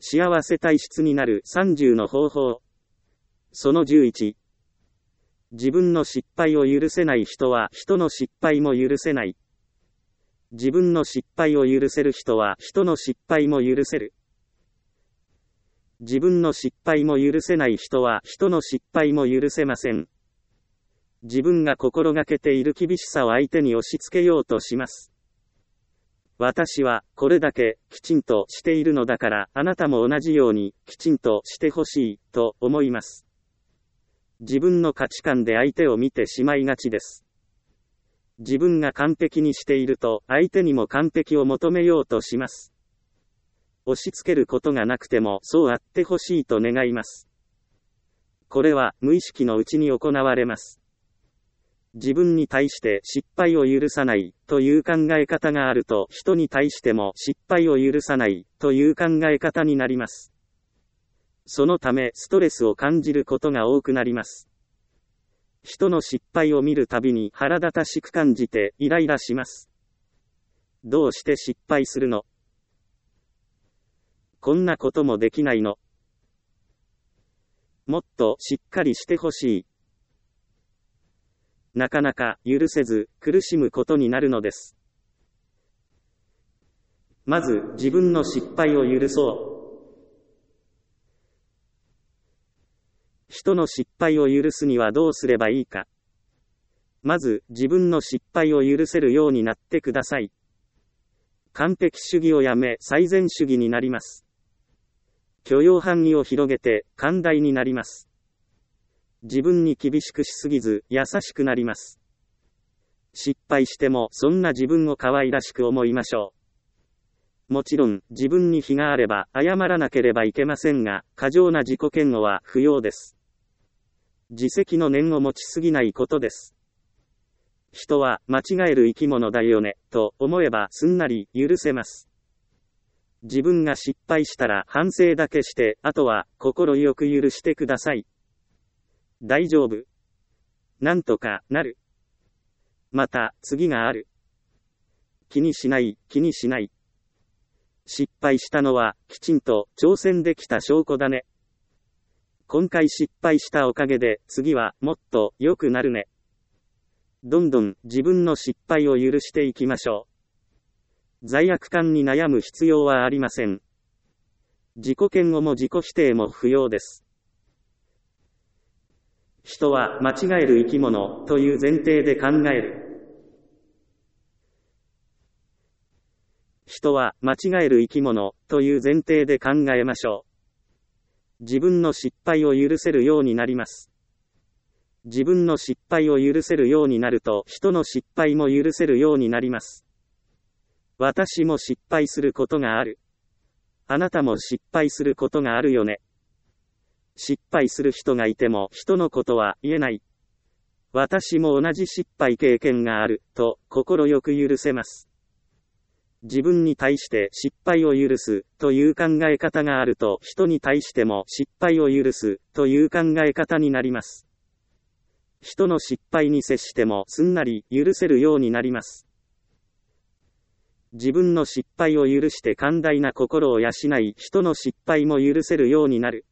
幸せ体質になる30の方法。その11。自分の失敗を許せない人は人の失敗も許せない。自分の失敗を許せる人は人の失敗も許せる。自分の失敗も許せない人は人の失敗も許せません。自分が心がけている厳しさを相手に押し付けようとします。私はこれだけきちんとしているのだからあなたも同じようにきちんとしてほしいと思います。自分の価値観で相手を見てしまいがちです。自分が完璧にしていると相手にも完璧を求めようとします。押し付けることがなくてもそうあってほしいと願います。これは無意識のうちに行われます。自分に対して失敗を許さないという考え方があると人に対しても失敗を許さないという考え方になります。そのためストレスを感じることが多くなります。人の失敗を見るたびに腹立たしく感じてイライラします。どうして失敗するの？こんなこともできないの？もっとしっかりしてほしい。なかなか許せず苦しむことになるのです。まず自分の失敗を許そう。人の失敗を許すにはどうすればいいか。まず自分の失敗を許せるようになってください。完璧主義をやめ最善主義になります。許容範囲を広げて寛大になります。自分に厳しくしすぎず優しくなります。失敗してもそんな自分を可愛らしく思いましょう。もちろん自分に非があれば謝らなければいけませんが、過剰な自己嫌悪は不要です。自責の念を持ちすぎないことです。人は間違える生き物だよねと思えばすんなり許せます。自分が失敗したら反省だけして、あとは心よく許してください。大丈夫。なんとかなる。また次がある。気にしない、気にしない。失敗したのはきちんと挑戦できた証拠だね。今回失敗したおかげで次はもっと良くなるね。どんどん自分の失敗を許していきましょう。罪悪感に悩む必要はありません。自己嫌悪も自己否定も不要です。人は間違える生き物という前提で考える。人は間違える生き物という前提で考えましょう。自分の失敗を許せるようになります。自分の失敗を許せるようになると人の失敗も許せるようになります。私も失敗することがある。あなたも失敗することがあるよね。失敗する人がいても人のことは言えない。私も同じ失敗経験があると心よく許せます。自分に対して失敗を許すという考え方があると人に対しても失敗を許すという考え方になります。人の失敗に接してもすんなり許せるようになります。自分の失敗を許して寛大な心を養い人の失敗も許せるようになる。